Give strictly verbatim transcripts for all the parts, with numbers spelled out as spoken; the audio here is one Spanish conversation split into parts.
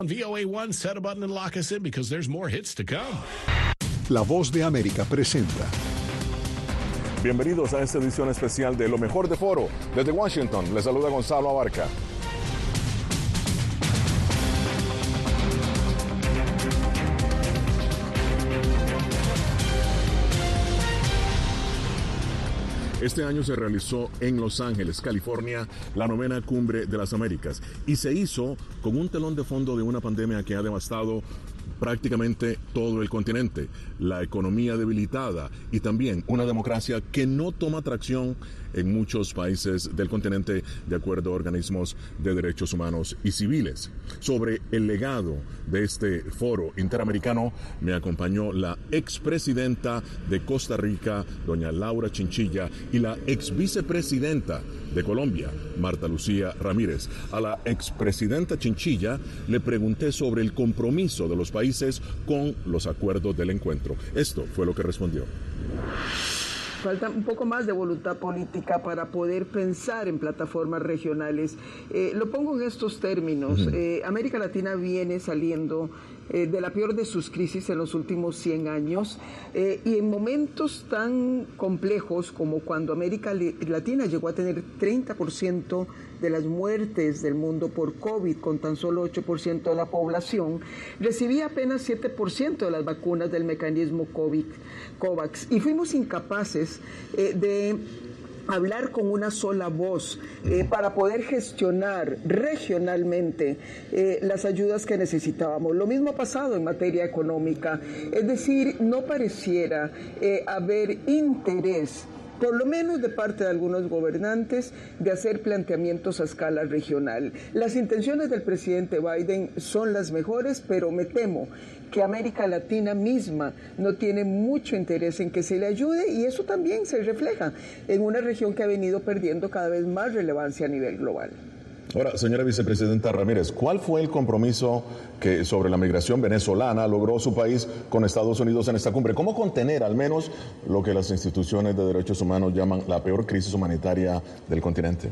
V O A one, set a button and lock us in because there's more hits to come. La Voz de América presenta. Bienvenidos a esta edición especial de Lo Mejor de Foro. Desde Washington, les saluda Gonzalo Abarca. Este año se realizó en Los Ángeles, California, la novena Cumbre de las Américas y se hizo con un telón de fondo de una pandemia que ha devastado prácticamente todo el continente, la economía debilitada y también una democracia que no toma tracción en muchos países del continente de acuerdo a organismos de derechos humanos y civiles. Sobre el legado de este foro interamericano me acompañó la expresidenta de Costa Rica, doña Laura Chinchilla, y la exvicepresidenta de Colombia, Marta Lucía Ramírez. A la expresidenta Chinchilla le pregunté sobre el compromiso de los países con los acuerdos del encuentro. Esto fue lo que respondió. Falta un poco más de voluntad política para poder pensar en plataformas regionales. Eh, lo pongo en estos términos. Uh-huh. Eh, América Latina viene saliendo eh, de la peor de sus crisis en los últimos cien años eh, y en momentos tan complejos como cuando América Latina llegó a tener treinta por ciento de las muertes del mundo por COVID, con tan solo ocho por ciento de la población, recibía apenas siete por ciento de las vacunas del mecanismo COVID, COVAX, y fuimos incapaces eh, de hablar con una sola voz eh, para poder gestionar regionalmente eh, las ayudas que necesitábamos. Lo mismo ha pasado en materia económica, es decir, no pareciera eh, haber interés, por lo menos de parte de algunos gobernantes, de hacer planteamientos a escala regional. Las intenciones del presidente Biden son las mejores, pero me temo que América Latina misma no tiene mucho interés en que se le ayude, y eso también se refleja en una región que ha venido perdiendo cada vez más relevancia a nivel global. Ahora, señora vicepresidenta Ramírez, ¿cuál fue el compromiso que sobre la migración venezolana logró su país con Estados Unidos en esta cumbre? ¿Cómo contener al menos lo que las instituciones de derechos humanos llaman la peor crisis humanitaria del continente?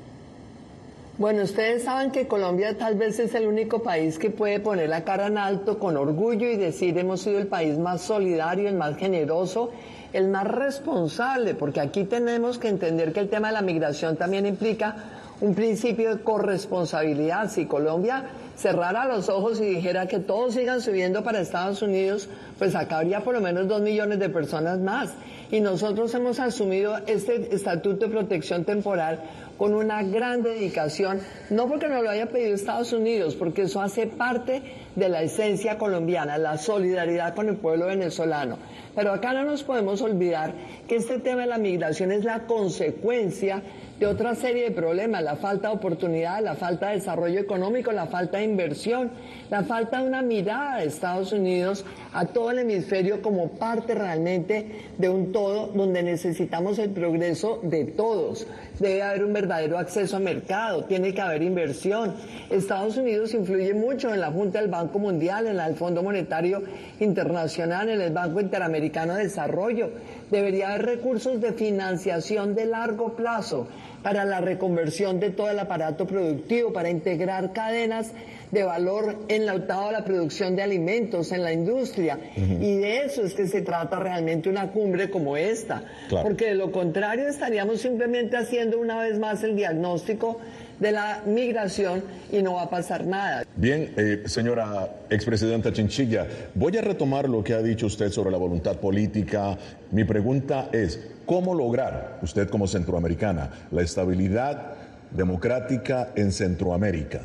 Bueno, ustedes saben que Colombia tal vez es el único país que puede poner la cara en alto con orgullo y decir hemos sido el país más solidario, el más generoso, el más responsable, porque aquí tenemos que entender que el tema de la migración también implica un principio de corresponsabilidad. Si Colombia cerrara los ojos y dijera que todos sigan subiendo para Estados Unidos, pues acá habría por lo menos dos millones de personas más. Y nosotros hemos asumido este estatuto de protección temporal con una gran dedicación, no porque nos lo haya pedido Estados Unidos, porque eso hace parte de la esencia colombiana, la solidaridad con el pueblo venezolano. Pero acá no nos podemos olvidar que este tema de la migración es la consecuencia de otra serie de problemas: la falta de oportunidad, la falta de desarrollo económico, la falta de inversión, la falta de una mirada de Estados Unidos a todo el hemisferio como parte realmente de un todo donde necesitamos el progreso de todos. Debe haber un verdadero acceso a mercado, tiene que haber inversión. Estados Unidos influye mucho en la Junta del Banco Mundial, en el Fondo Monetario Internacional, en el Banco Interamericano de Desarrollo. Debería haber recursos de financiación de largo plazo para la reconversión de todo el aparato productivo, para integrar cadenas de valor enlautado a la producción de alimentos en la industria. Uh-huh. Y de eso es que se trata realmente una cumbre como esta. Claro. Porque de lo contrario estaríamos simplemente haciendo una vez más el diagnóstico de la migración y no va a pasar nada. Bien, eh, señora expresidenta Chinchilla, voy a retomar lo que ha dicho usted sobre la voluntad política. Mi pregunta es, ¿cómo lograr, usted como centroamericana, la estabilidad democrática en Centroamérica?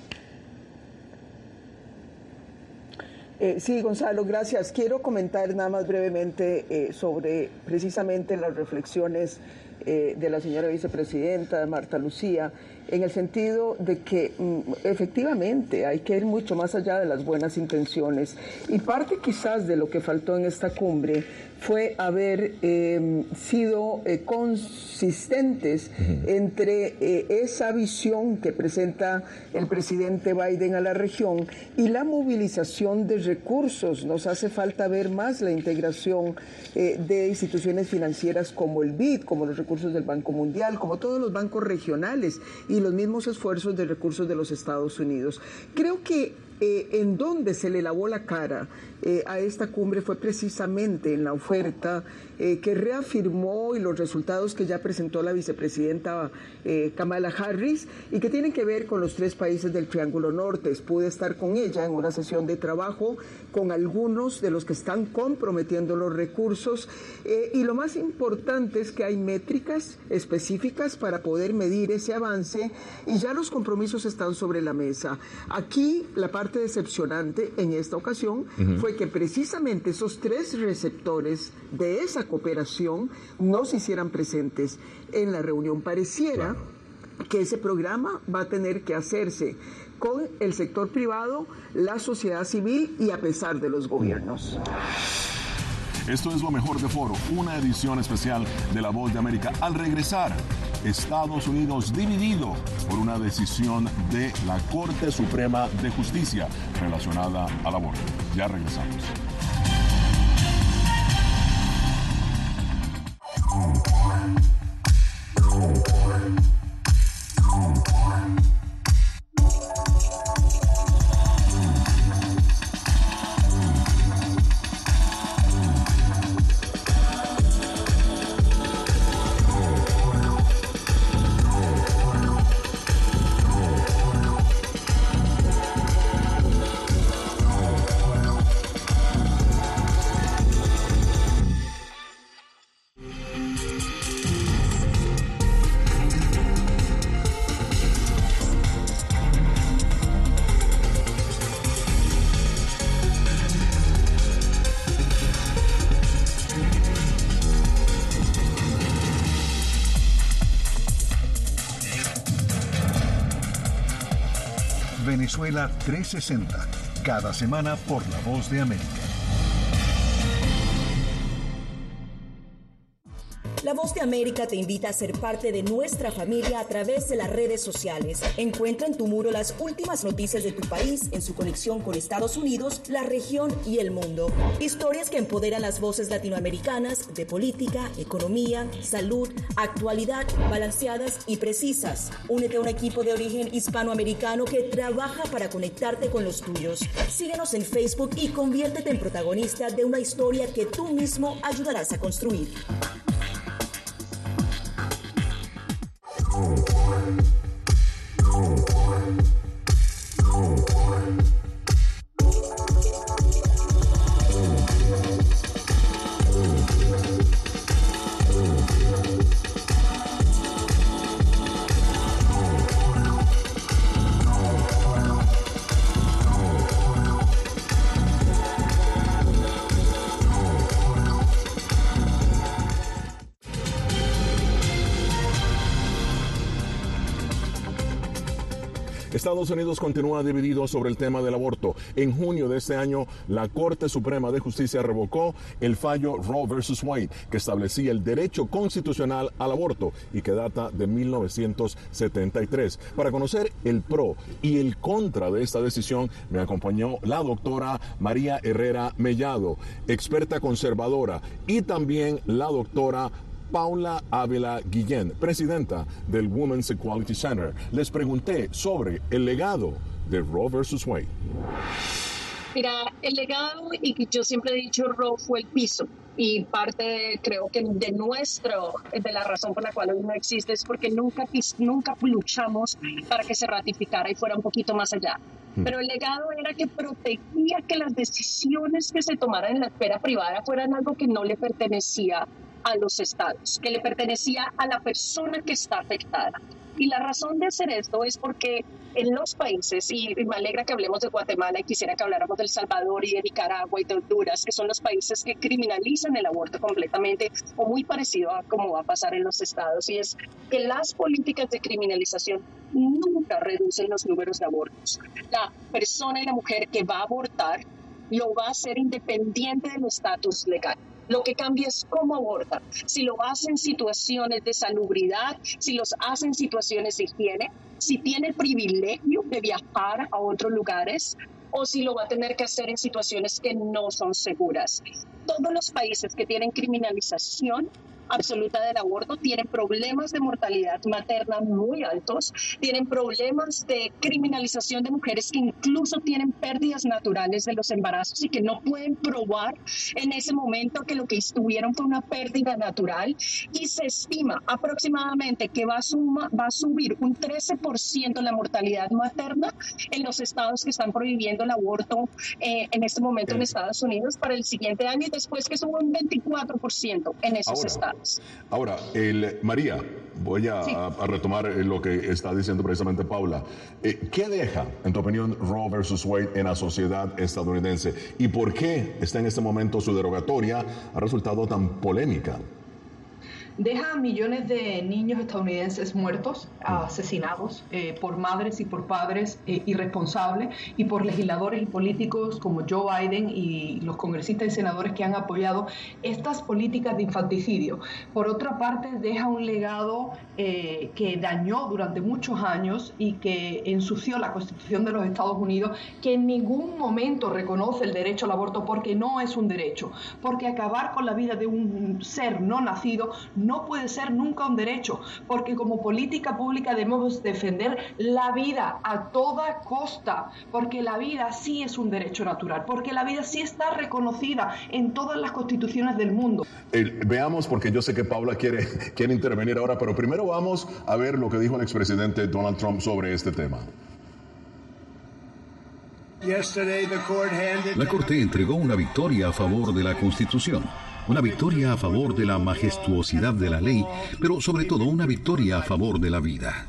Eh, sí, Gonzalo, gracias. Quiero comentar nada más brevemente eh, sobre precisamente las reflexiones eh, de la señora vicepresidenta, de Marta Lucía, en el sentido de que mm, efectivamente hay que ir mucho más allá de las buenas intenciones. Y parte quizás de lo que faltó en esta cumbre fue haber eh, sido eh, consistentes uh-huh. entre eh, esa visión que presenta el presidente Biden a la región y la movilización de recursos. Nos hace falta ver más la integración eh, de instituciones financieras como el B I D, como los recursos del Banco Mundial, como todos los bancos regionales y los mismos esfuerzos de recursos de los Estados Unidos. Creo que eh, en donde se le lavó la cara eh, a esta cumbre fue precisamente en la oferta eh, que reafirmó y los resultados que ya presentó la vicepresidenta eh, Kamala Harris y que tienen que ver con los tres países del Triángulo Norte. Pude estar con ella en una sesión de trabajo con algunos de los que están comprometiendo los recursos eh, y lo más importante es que hay métricas específicas para poder medir ese avance y ya los compromisos están sobre la mesa. Aquí la parte decepcionante en esta ocasión uh-huh. fue que precisamente esos tres receptores de esa cooperación no se hicieran presentes en la reunión. Pareciera claro. que ese programa va a tener que hacerse con el sector privado, la sociedad civil y a pesar de los gobiernos. Esto es Lo Mejor de Foro, una edición especial de La Voz de América. Al regresar, Estados Unidos dividido por una decisión de la Corte Suprema de Justicia relacionada al aborto. Ya regresamos. Venezuela trescientos sesenta, cada semana por La Voz de América. La Voz de América te invita a ser parte de nuestra familia a través de las redes sociales. Encuentra en tu muro las últimas noticias de tu país en su conexión con Estados Unidos, la región y el mundo. Historias que empoderan las voces latinoamericanas de política, economía, salud, actualidad, balanceadas y precisas. Únete a un equipo de origen hispanoamericano que trabaja para conectarte con los tuyos. Síguenos en Facebook y conviértete en protagonista de una historia que tú mismo ayudarás a construir. Estados Unidos continúa dividido sobre el tema del aborto. En junio de este año, la Corte Suprema de Justicia revocó el fallo Roe versus Wade, que establecía el derecho constitucional al aborto y que data de mil novecientos setenta y tres. Para conocer el pro y el contra de esta decisión, me acompañó la doctora María Herrera Mellado, experta conservadora, y también la doctora Paula Ávila Guillén, presidenta del Women's Equality Center. Les pregunté sobre el legado de Roe versus Wade. Mira, el legado, y yo siempre he dicho, Roe fue el piso, y parte, de, creo que de nuestro, de la razón por la cual hoy no existe, es porque nunca, nunca luchamos para que se ratificara y fuera un poquito más allá. Pero el legado era que protegía que las decisiones que se tomaran en la esfera privada fueran algo que no le pertenecía a los estados, que le pertenecía a la persona que está afectada. Y la razón de hacer esto es porque en los países, y me alegra que hablemos de Guatemala y quisiera que habláramos de El Salvador y de Nicaragua y de Honduras, que son los países que criminalizan el aborto completamente o muy parecido a cómo va a pasar en los estados, y es que las políticas de criminalización nunca reducen los números de abortos. La persona y la mujer que va a abortar lo va a hacer independiente del estatus legal. Lo que cambia es cómo aborta. Si lo hace en situaciones de salubridad, si los hace en situaciones de higiene, si tiene el privilegio de viajar a otros lugares o si lo va a tener que hacer en situaciones que no son seguras. Todos los países que tienen criminalización absoluta del aborto, tienen problemas de mortalidad materna muy altos, tienen problemas de criminalización de mujeres que incluso tienen pérdidas naturales de los embarazos y que no pueden probar en ese momento que lo que tuvieron fue una pérdida natural, y se estima aproximadamente que va a, suma, va a subir un trece por ciento la mortalidad materna en los estados que están prohibiendo el aborto eh, en este momento en Estados Unidos para el siguiente año, y después que suba un veinticuatro por ciento en esos ahora, estados. Ahora, el, María, voy a, sí. a, a retomar lo que está diciendo precisamente Paula. Eh, ¿Qué deja, en tu opinión, Roe versus Wade en la sociedad estadounidense? ¿Y por qué está en este momento su derogatoria ha resultado tan polémica? Deja a millones de niños estadounidenses muertos, asesinados eh, por madres y por padres eh, irresponsables, y por legisladores y políticos como Joe Biden y los congresistas y senadores que han apoyado estas políticas de infanticidio. Por otra parte, deja un legado eh, que dañó durante muchos años y que ensució la Constitución de los Estados Unidos, que en ningún momento reconoce el derecho al aborto, porque no es un derecho, porque acabar con la vida de un ser no nacido no puede ser nunca un derecho, porque como política pública debemos defender la vida a toda costa, porque la vida sí es un derecho natural, porque la vida sí está reconocida en todas las constituciones del mundo. Eh, veamos, porque yo sé que Paula quiere, quiere intervenir ahora, pero primero vamos a ver lo que dijo el expresidente Donald Trump sobre este tema. La Corte entregó una victoria a favor de la Constitución. Una victoria a favor de la majestuosidad de la ley, pero sobre todo una victoria a favor de la vida.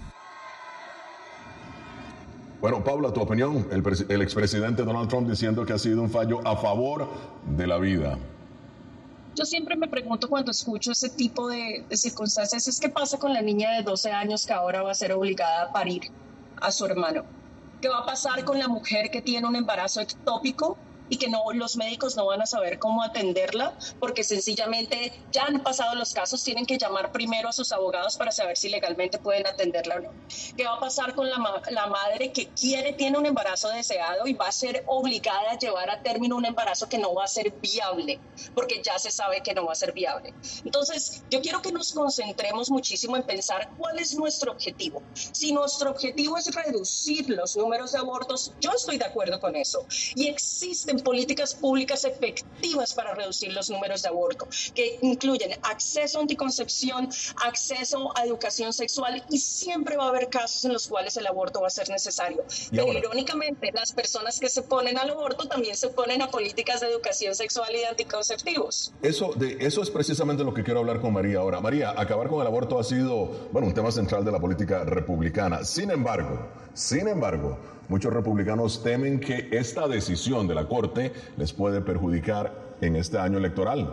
Bueno, Paula, tu opinión, el, el expresidente Donald Trump diciendo que ha sido un fallo a favor de la vida. Yo siempre me pregunto cuando escucho ese tipo de, de circunstancias, es qué pasa con la niña de doce años que ahora va a ser obligada a parir a su hermano. ¿Qué va a pasar con la mujer que tiene un embarazo ectópico y que no, los médicos no van a saber cómo atenderla porque sencillamente ya han pasado los casos, tienen que llamar primero a sus abogados para saber si legalmente pueden atenderla o no? ¿Qué va a pasar con la, la madre que quiere, tiene un embarazo deseado y va a ser obligada a llevar a término un embarazo que no va a ser viable porque ya se sabe que no va a ser viable? Entonces, yo quiero que nos concentremos muchísimo en pensar cuál es nuestro objetivo. Si nuestro objetivo es reducir los números de abortos, yo estoy de acuerdo con eso. Y existen políticas públicas efectivas para reducir los números de aborto, que incluyen acceso a anticoncepción, acceso a educación sexual, y siempre va a haber casos en los cuales el aborto va a ser necesario. Pero irónicamente, las personas que se ponen al aborto también se ponen a políticas de educación sexual y de anticonceptivos. Eso, de, eso es precisamente lo que quiero hablar con María ahora. María, acabar con el aborto ha sido, bueno, un tema central de la política republicana. Sin embargo, sin embargo, muchos republicanos temen que esta decisión de la Corte les puede perjudicar en este año electoral.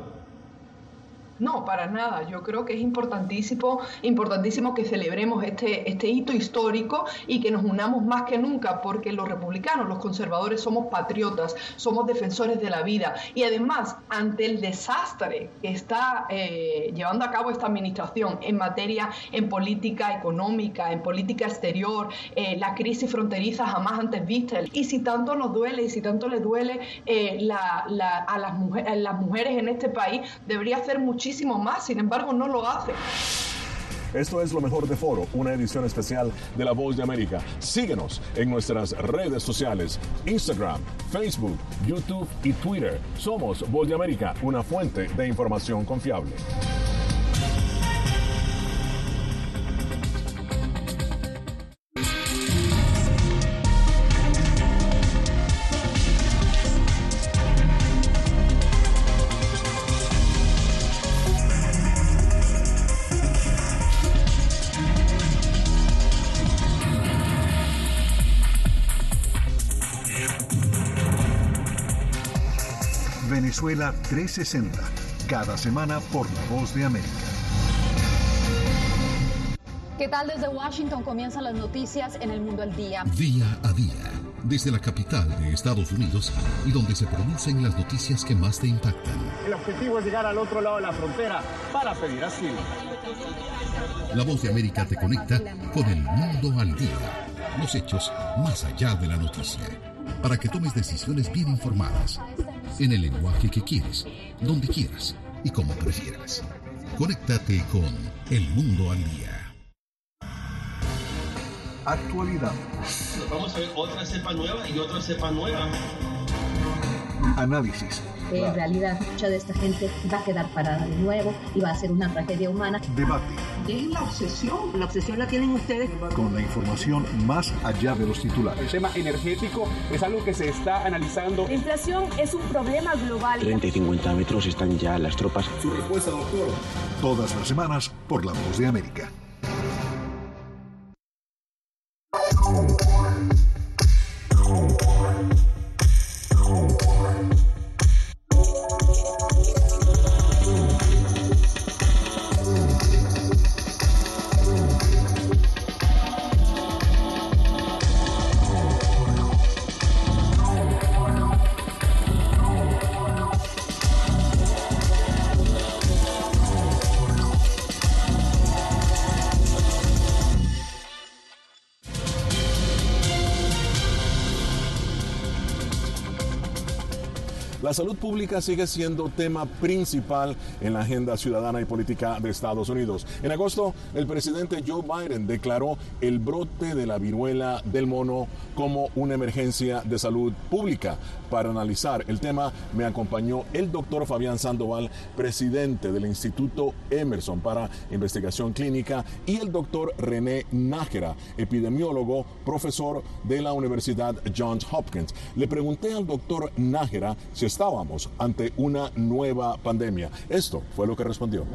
No, para nada. Yo creo que es importantísimo, importantísimo que celebremos este, este hito histórico y que nos unamos más que nunca, porque los republicanos, los conservadores, somos patriotas, somos defensores de la vida. Y además, ante el desastre que está eh, llevando a cabo esta administración en materia, en política económica, en política exterior, eh, la crisis fronteriza jamás antes vista. Y si tanto nos duele y si tanto le duele eh, la, la, a, las mujeres, a las mujeres en este país, debería hacer muchísimo muchísimo más, sin embargo no lo hace. Esto es Lo Mejor de Foro, una edición especial de La Voz de América. Síguenos en nuestras redes sociales, Instagram, Facebook, YouTube y Twitter. Somos Voz de América, una fuente de información confiable. Venezuela trescientos sesenta, cada semana por La Voz de América. ¿Qué tal? Desde Washington comienzan las noticias en El Mundo al Día. Día a día, desde la capital de Estados Unidos y donde se producen las noticias que más te impactan. El objetivo es llegar al otro lado de la frontera para pedir asilo. La Voz de América te conecta con El Mundo al Día. Los hechos más allá de la noticia, para que tomes decisiones bien informadas, en el lenguaje que quieres, donde quieras y como prefieras. Conéctate con El Mundo al Día. Actualidad. Vamos a ver otra cepa nueva y otra cepa nueva. Análisis. En realidad, mucha de esta gente va a quedar parada de nuevo y va a ser una tragedia humana. Debate. Dejen la obsesión. La obsesión la tienen ustedes. Con la información más allá de los titulares. El tema energético es algo que se está analizando. La inflación es un problema global. treinta y cincuenta metros están ya las tropas. Su respuesta, doctor. Todas las semanas por La Voz de América. La salud pública sigue siendo tema principal en la agenda ciudadana y política de Estados Unidos. En agosto, el presidente Joe Biden declaró el brote de la viruela del mono como una emergencia de salud pública. Para analizar el tema, me acompañó el doctor Fabián Sandoval, presidente del Instituto Emerson para Investigación Clínica, y el doctor René Nájera, epidemiólogo, profesor de la Universidad Johns Hopkins. Le pregunté al doctor Nájera si estábamos ante una nueva pandemia. Esto fue lo que respondió.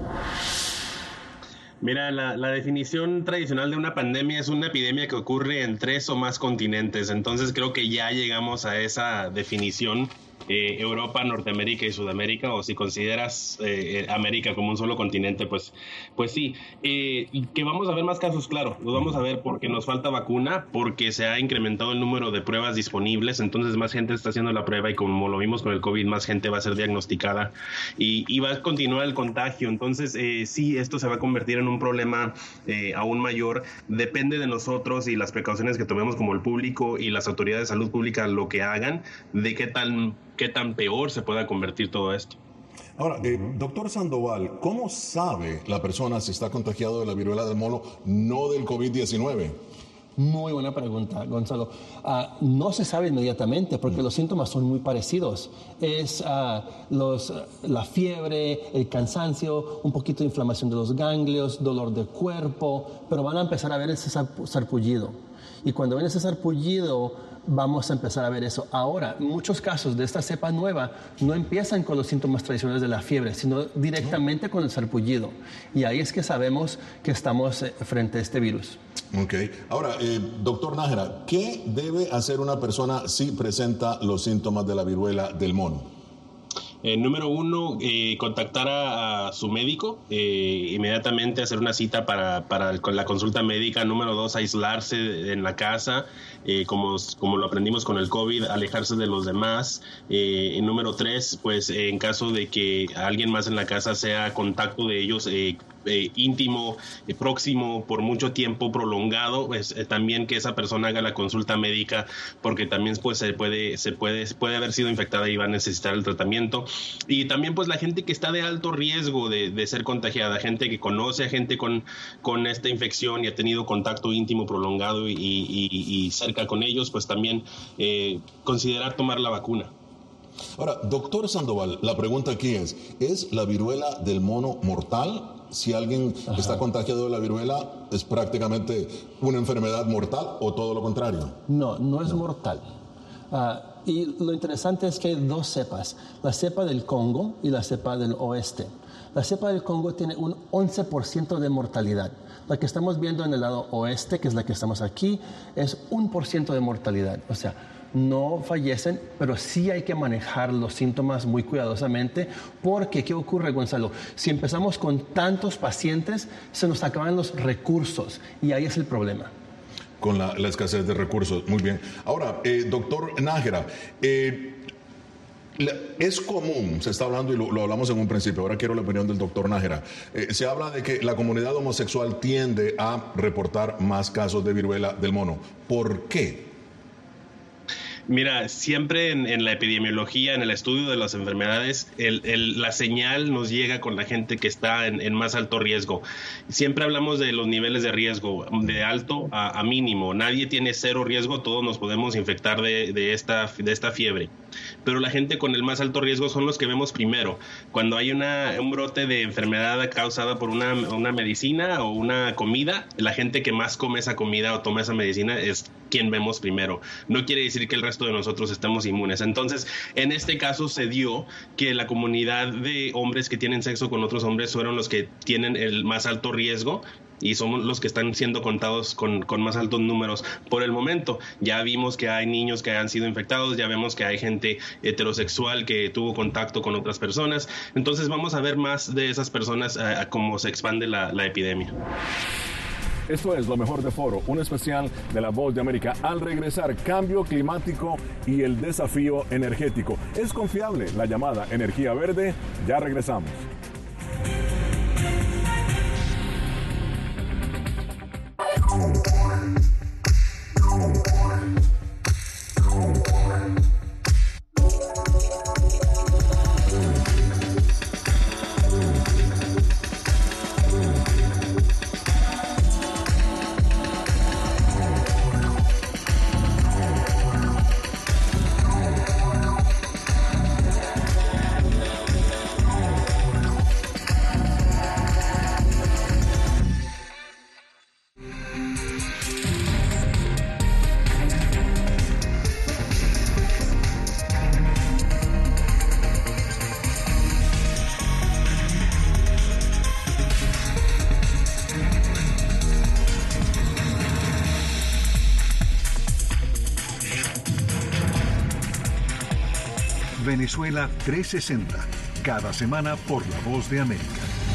Mira, la, la definición tradicional de una pandemia es una epidemia que ocurre en tres o más continentes. Entonces creo que ya llegamos a esa definición. Eh, Europa, Norteamérica y Sudamérica, o si consideras eh, América como un solo continente, pues, pues sí. Eh, que vamos a ver más casos, claro, los vamos a ver porque nos falta vacuna, porque se ha incrementado el número de pruebas disponibles, entonces más gente está haciendo la prueba y como lo vimos con el COVID, más gente va a ser diagnosticada y, y va a continuar el contagio. Entonces eh, sí, esto se va a convertir en un problema eh, aún mayor. Depende de nosotros y las precauciones que tomemos como el público y las autoridades de salud pública lo que hagan, de qué tan qué tan peor se pueda convertir todo esto. Ahora, eh, doctor Sandoval, ¿cómo sabe la persona si está contagiado de la viruela del mono, no del COVID diecinueve? Muy buena pregunta, Gonzalo. Uh, no se sabe inmediatamente porque los síntomas son muy parecidos. Es uh, los, la fiebre, el cansancio, un poquito de inflamación de los ganglios, dolor de cuerpo, pero van a empezar a ver ese sarpullido. Y cuando ven ese sarpullido, vamos a empezar a ver eso. Ahora, muchos casos de esta cepa nueva no empiezan con los síntomas tradicionales de la fiebre, sino directamente con el sarpullido. Y ahí es que sabemos que estamos frente a este virus. Ok. Ahora, eh, doctor Nájera, ¿qué debe hacer una persona si presenta los síntomas de la viruela del mono? Eh, número uno, eh, contactar a, a su médico, eh, inmediatamente hacer una cita para, para el, con la consulta médica. Número dos, aislarse en la casa, eh, como, como lo aprendimos con el COVID, alejarse de los demás. Eh, y número tres, pues en caso de que alguien más en la casa sea contacto de ellos, eh, Eh, íntimo, eh, próximo, por mucho tiempo prolongado, pues eh, también que esa persona haga la consulta médica, porque también pues se puede, se puede, puede haber sido infectada y va a necesitar el tratamiento. Y también pues la gente que está de alto riesgo de, de ser contagiada, gente que conoce a gente con, con esta infección y ha tenido contacto íntimo prolongado y, y, y cerca con ellos, pues también eh, considerar tomar la vacuna. Ahora, doctor Sandoval, la pregunta aquí es, ¿es la viruela del mono mortal? Si alguien Ajá. está contagiado de la viruela, ¿es prácticamente una enfermedad mortal o todo lo contrario? No, no es no. mortal. Uh, y lo interesante es que hay dos cepas, la cepa del Congo y la cepa del oeste. La cepa del Congo tiene un once por ciento de mortalidad. La que estamos viendo en el lado oeste, que es la que estamos aquí, es un por ciento de mortalidad. O sea, no fallecen, pero sí hay que manejar los síntomas muy cuidadosamente, porque ¿qué ocurre, Gonzalo? Si empezamos con tantos pacientes, se nos acaban los recursos y ahí es el problema. Con la, la escasez de recursos, muy bien. Ahora, eh, doctor Nájera, eh, es común, se está hablando y lo, lo hablamos en un principio, ahora quiero la opinión del doctor Nájera, eh, se habla de que la comunidad homosexual tiende a reportar más casos de viruela del mono. ¿Por qué? Mira, siempre en, en la epidemiología, en el estudio de las enfermedades, el, el, la señal nos llega con la gente que está en, en más alto riesgo. Siempre hablamos de los niveles de riesgo, de alto a, a mínimo. Nadie tiene cero riesgo, todos nos podemos infectar de, de, esta, de esta fiebre. Pero la gente con el más alto riesgo son los que vemos primero. Cuando hay una, un brote de enfermedad causada por una, una medicina o una comida, la gente que más come esa comida o toma esa medicina es quien vemos primero. No quiere decir que el resto de nosotros estemos inmunes. Entonces, en este caso se dio que la comunidad de hombres que tienen sexo con otros hombres fueron los que tienen el más alto riesgo y somos los que están siendo contados con, con más altos números por el momento. Ya vimos que hay niños que han sido infectados, ya vemos que hay gente heterosexual que tuvo contacto con otras personas. Entonces vamos a ver más de esas personas a, a cómo se expande la, la epidemia. Esto es Lo Mejor de Foro, un especial de La Voz de América. Al regresar, cambio climático y el desafío energético. ¿Es confiable la llamada energía verde? Ya regresamos. Venezuela trescientos sesenta, cada semana por La Voz de América.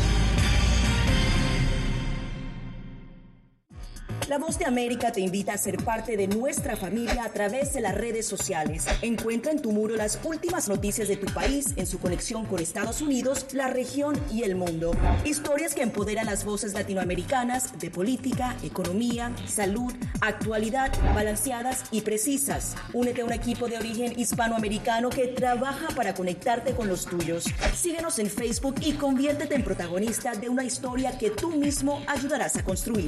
La Voz de América te invita a ser parte de nuestra familia a través de las redes sociales. Encuentra en tu muro las últimas noticias de tu país en su conexión con Estados Unidos, la región y el mundo. Historias que empoderan las voces latinoamericanas de política, economía, salud, actualidad, balanceadas y precisas. Únete a un equipo de origen hispanoamericano que trabaja para conectarte con los tuyos. Síguenos en Facebook y conviértete en protagonista de una historia que tú mismo ayudarás a construir.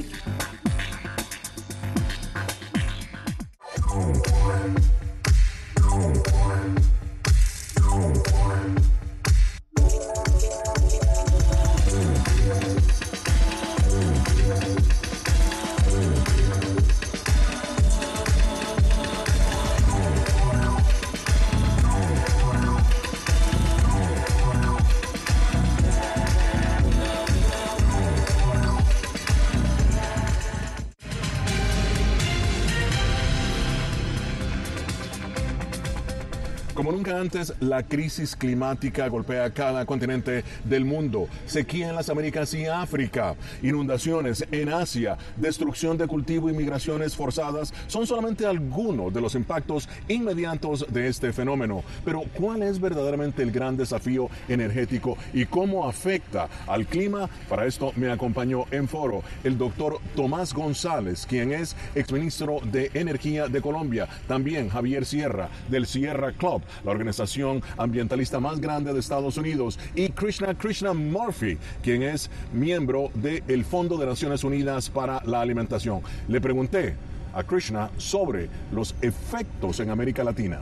Como nunca antes, la crisis climática golpea cada continente del mundo. Sequía en las Américas y África, inundaciones en Asia, destrucción de cultivo y migraciones forzadas son solamente algunos de los impactos inmediatos de este fenómeno. Pero, ¿cuál es verdaderamente el gran desafío energético y cómo afecta al clima? Para esto me acompañó en foro el doctor Tomás González, quien es exministro de Energía de Colombia. También Javier Sierra, del Sierra Club, la organización ambientalista más grande de Estados Unidos, y Krishna Krishna Murphy, quien es miembro del Fondo de Naciones Unidas para la Alimentación. Le pregunté a Krishna sobre los efectos en América Latina.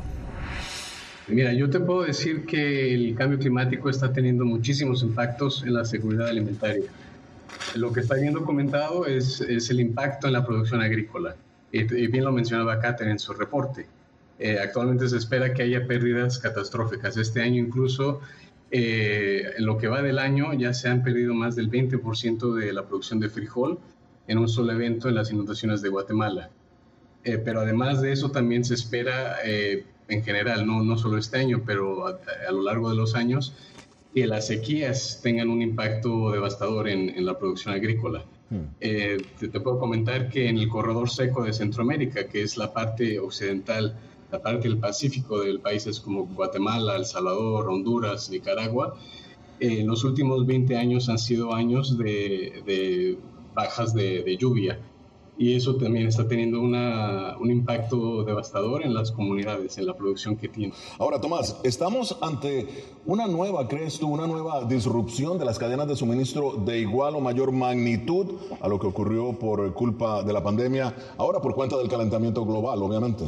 Mira, yo te puedo decir que el cambio climático está teniendo muchísimos impactos en la seguridad alimentaria. Lo que está viendo comentado es, es el impacto en la producción agrícola. Y, y bien lo mencionaba Catherine en su reporte. Eh, actualmente se espera que haya pérdidas catastróficas. Este año incluso, eh, en lo que va del año, ya se han perdido más del veinte por ciento de la producción de frijol en un solo evento en las inundaciones de Guatemala. Eh, pero además de eso también se espera, eh, en general, no, no solo este año, pero a, a lo largo de los años, que las sequías tengan un impacto devastador en, en la producción agrícola. Eh, te, te puedo comentar que en el corredor seco de Centroamérica, que es la parte occidental, la parte del Pacífico de países como Guatemala, El Salvador, Honduras, Nicaragua, eh, en los últimos veinte años han sido años de, de bajas de, de lluvia. y eso también está teniendo una, un impacto devastador en las comunidades, en la producción que tiene. Ahora, Tomás, estamos ante una nueva, ¿crees tú, una nueva disrupción de las cadenas de suministro de igual o mayor magnitud a lo que ocurrió por culpa de la pandemia, ahora por cuenta del calentamiento global, obviamente?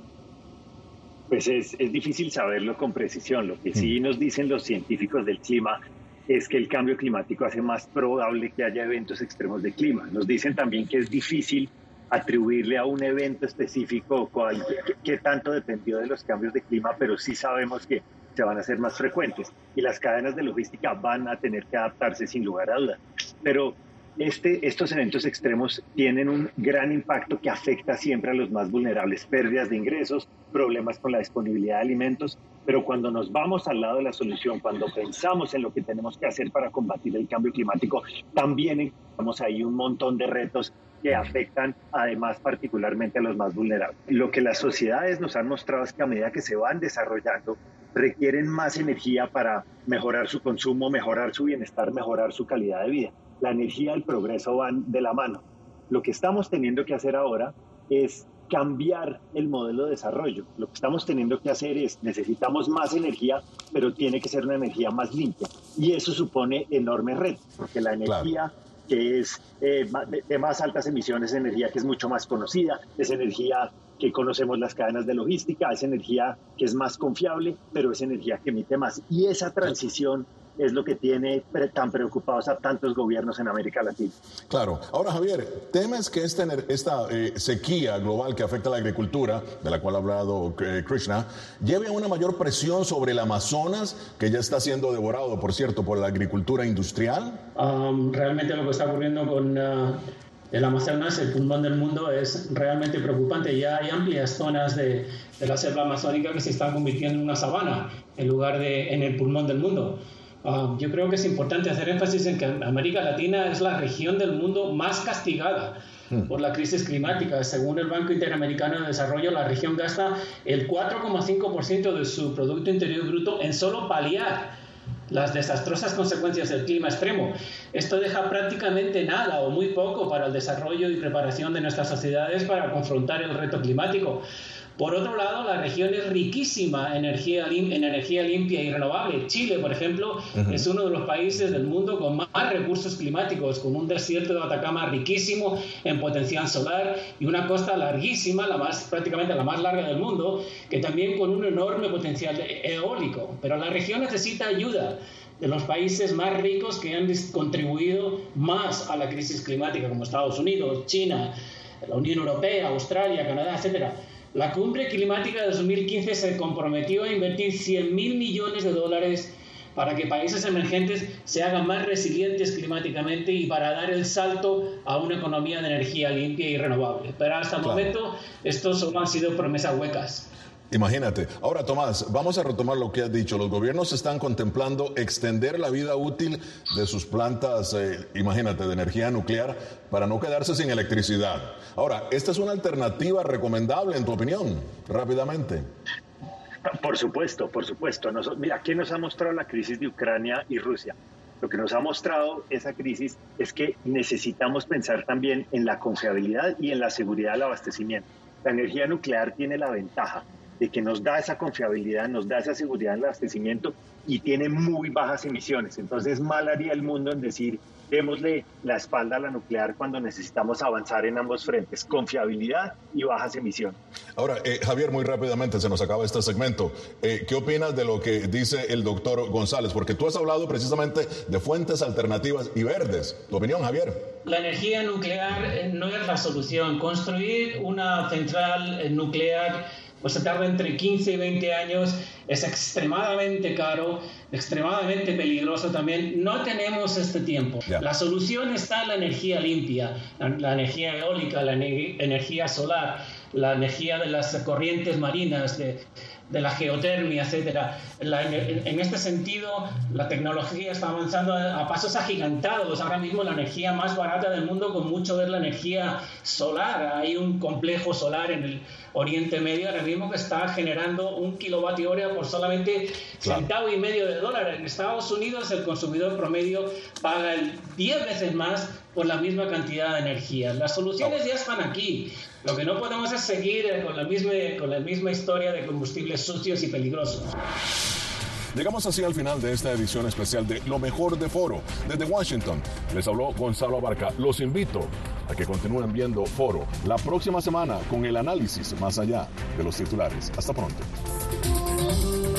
Pues es, es difícil saberlo con precisión. Lo que sí nos dicen los científicos del clima es que el cambio climático hace más probable que haya eventos extremos de clima. Nos dicen también que es difícil atribuirle a un evento específico cuál, qué, qué tanto dependió de los cambios de clima, pero sí sabemos que se van a hacer más frecuentes y las cadenas de logística van a tener que adaptarse sin lugar a dudas. Pero este, estos eventos extremos tienen un gran impacto que afecta siempre a los más vulnerables, pérdidas de ingresos, problemas con la disponibilidad de alimentos, pero cuando nos vamos al lado de la solución, cuando pensamos en lo que tenemos que hacer para combatir el cambio climático, también encontramos ahí un montón de retos que afectan además particularmente a los más vulnerables. Lo que las sociedades nos han mostrado es que a medida que se van desarrollando, requieren más energía para mejorar su consumo, mejorar su bienestar, mejorar su calidad de vida. La energía y el progreso van de la mano. Lo que estamos teniendo que hacer ahora es cambiar el modelo de desarrollo. Lo que estamos teniendo que hacer es, necesitamos más energía, pero tiene que ser una energía más limpia. Y eso supone enormes retos, porque la energía claro. que es eh, de, de más altas emisiones, es energía que es mucho más conocida, es energía que conocemos las cadenas de logística, es energía que es más confiable, pero es energía que emite más. Y esa transición es lo que tiene tan preocupados a tantos gobiernos en América Latina. Claro. Ahora, Javier, ¿temes que esta, esta eh, sequía global que afecta a la agricultura, de la cual ha hablado eh, Krishna, lleve a una mayor presión sobre el Amazonas, que ya está siendo devorado, por cierto, por la agricultura industrial? Um, realmente lo que está ocurriendo con uh, el Amazonas, el pulmón del mundo, es realmente preocupante. Ya hay amplias zonas de, de la selva amazónica que se están convirtiendo en una sabana en lugar de en el pulmón del mundo. Uh, yo creo que es importante hacer énfasis en que América Latina es la región del mundo más castigada mm. por la crisis climática. Según el Banco Interamericano de Desarrollo, la región gasta el cuatro coma cinco por ciento de su Producto Interior Bruto en solo paliar las desastrosas consecuencias del clima extremo. Esto deja prácticamente nada o muy poco para el desarrollo y preparación de nuestras sociedades para confrontar el reto climático. Por otro lado, la región es riquísima en energía, lim- en energía limpia y renovable. Chile, por ejemplo, uh-huh. es uno de los países del mundo con más recursos climáticos, con un desierto de Atacama riquísimo en potencial solar y una costa larguísima, la más, prácticamente la más larga del mundo, que también con un enorme potencial eólico. Pero la región necesita ayuda de los países más ricos que han contribuido más a la crisis climática, como Estados Unidos, China, la Unión Europea, Australia, Canadá, etcétera. La cumbre climática de dos mil quince se comprometió a invertir cien mil millones de dólares para que países emergentes se hagan más resilientes climáticamente y para dar el salto a una economía de energía limpia y renovable. Pero hasta el claro. momento, estos solo han sido promesas huecas. Imagínate. Ahora, Tomás, vamos a retomar lo que has dicho. Los gobiernos están contemplando extender la vida útil de sus plantas, eh, imagínate, de energía nuclear para no quedarse sin electricidad. Ahora, ¿esta es una alternativa recomendable, en tu opinión? Rápidamente. Por supuesto, por supuesto. Nos, mira, ¿qué nos ha mostrado la crisis de Ucrania y Rusia? Lo que nos ha mostrado esa crisis es que necesitamos pensar también en la confiabilidad y en la seguridad del abastecimiento. La energía nuclear tiene la ventaja de que nos da esa confiabilidad, nos da esa seguridad en el abastecimiento y tiene muy bajas emisiones. Entonces, mal haría el mundo en decir, démosle la espalda a la nuclear cuando necesitamos avanzar en ambos frentes, confiabilidad y bajas emisiones. Ahora, eh, Javier, muy rápidamente, se nos acaba este segmento. Eh, ¿Qué opinas de lo que dice el doctor González? Porque tú has hablado precisamente de fuentes alternativas y verdes. ¿Tu opinión, Javier? La energía nuclear no es la solución. Construir una central nuclear pues se tarda entre quince y veinte años, es extremadamente caro, extremadamente peligroso también. No tenemos este tiempo. Yeah. La solución está en la energía limpia, la, la energía eólica, la ne- energía solar. la energía de las corrientes marinas, de, de la geotermia, etcétera. La, en, en este sentido, la tecnología está avanzando a, a pasos agigantados. Ahora mismo la energía más barata del mundo, con mucho, es la energía solar. Hay un complejo solar en el Oriente Medio ahora mismo que está generando un kilovatio hora por solamente claro. centavo y medio de dólar. En Estados Unidos el consumidor promedio paga el diez veces más por la misma cantidad de energía. Las soluciones ya están aquí. Lo que no podemos es seguir con la misma, con la misma historia de combustibles sucios y peligrosos. Llegamos así al final de esta edición especial de Lo Mejor de Foro. Desde Washington les habló Gonzalo Abarca. Los invito a que continúen viendo Foro la próxima semana con el análisis más allá de los titulares. Hasta pronto.